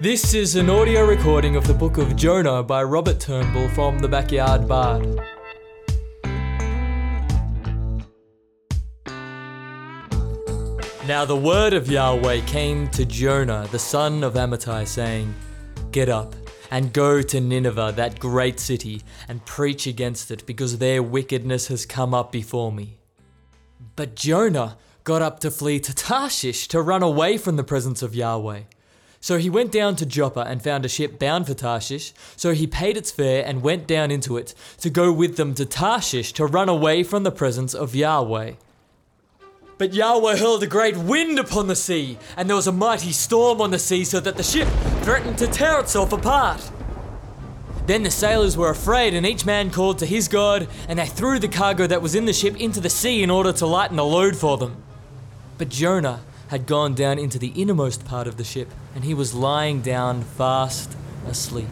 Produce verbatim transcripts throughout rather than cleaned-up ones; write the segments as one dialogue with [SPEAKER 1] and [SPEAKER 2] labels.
[SPEAKER 1] This is an audio recording of the Book of Jonah by Robert Turnbull from The Backyard Bard. Now the word of Yahweh came to Jonah, the son of Amittai, saying, "Get up and go to Nineveh, that great city, and preach against it, because their wickedness has come up before me." But Jonah got up to flee to Tarshish, to run away from the presence of Yahweh. So he went down to Joppa and found a ship bound for Tarshish. So he paid its fare and went down into it to go with them to Tarshish, to run away from the presence of Yahweh. But Yahweh hurled a great wind upon the sea, and there was a mighty storm on the sea, so that the ship threatened to tear itself apart. Then the sailors were afraid, and each man called to his god, and they threw the cargo that was in the ship into the sea in order to lighten the load for them. But Jonah had gone down into the innermost part of the ship, and he was lying down fast asleep.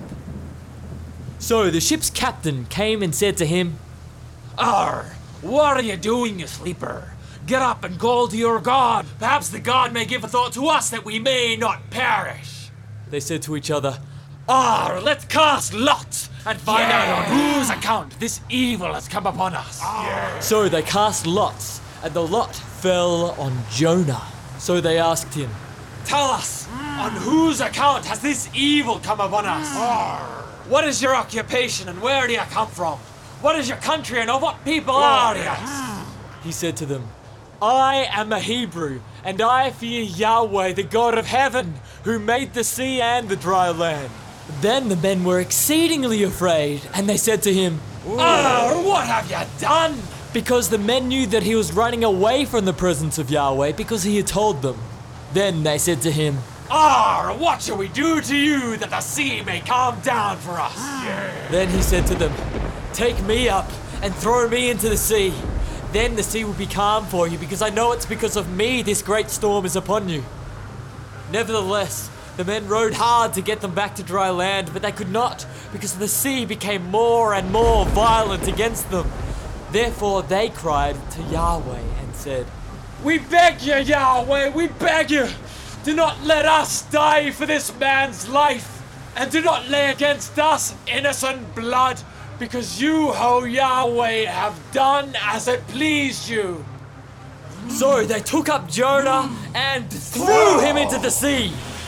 [SPEAKER 1] So the ship's captain came and said to him,
[SPEAKER 2] "Arr, what are you doing, you sleeper? Get up and call to your God. Perhaps the God may give a thought to us that we may not perish."
[SPEAKER 1] They said to each other,
[SPEAKER 2] "Arr, let's cast lots and find yeah. out on whose account this evil has come upon us." Yeah.
[SPEAKER 1] So they cast lots, and the lot fell on Jonah. So they asked him,
[SPEAKER 2] "Tell us, mm. on whose account has this evil come upon us? Mm. What is your occupation and where do you come from? What is your country and of what people oh, are you?" Mm.
[SPEAKER 1] He said to them, "I am a Hebrew, and I fear Yahweh, the God of heaven, who made the sea and the dry land." Then the men were exceedingly afraid, and they said to him,
[SPEAKER 2] "Oh, what have you done?"
[SPEAKER 1] Because the men knew that he was running away from the presence of Yahweh, because he had told them. Then they said to him,
[SPEAKER 2] "Ah, what shall we do to you that the sea may calm down for us?" Yeah.
[SPEAKER 1] Then he said to them, "Take me up and throw me into the sea. Then the sea will be calm for you, because I know it's because of me this great storm is upon you." Nevertheless, the men rowed hard to get them back to dry land, but they could not, because the sea became more and more violent against them. Therefore they cried to Yahweh and said,
[SPEAKER 2] "We beg you, Yahweh, we beg you, do not let us die for this man's life, and do not lay against us innocent blood, because you, O Yahweh, have done as it pleased you."
[SPEAKER 1] So they took up Jonah and threw him into the sea.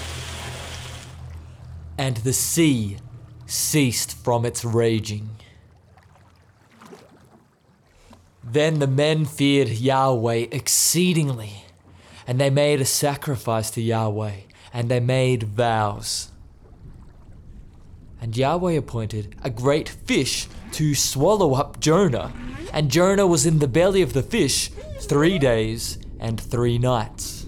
[SPEAKER 1] And the sea ceased from its raging. Then the men feared Yahweh exceedingly, and they made a sacrifice to Yahweh, and they made vows. And Yahweh appointed a great fish to swallow up Jonah, and Jonah was in the belly of the fish three days and three nights.